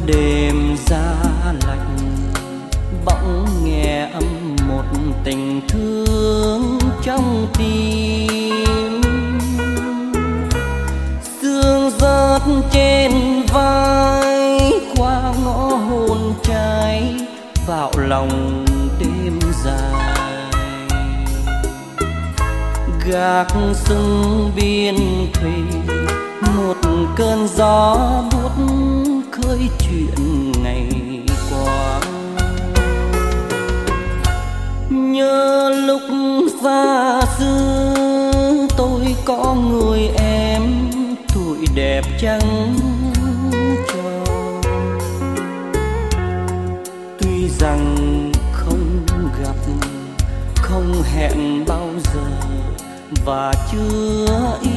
đêm giá lạnh, bỗng nghe âm một tình thương trong tim. Sương rớt trên vai, qua ngõ hôn trái vào lòng đêm dài. Gác sừng biên thủy, một cơn gió buốt khơi chuyện ngày qua. Nhớ lúc xa xưa tôi có người em, tuổi đẹp trắng tròn. Tuy rằng không gặp, không hẹn bao giờ và chưa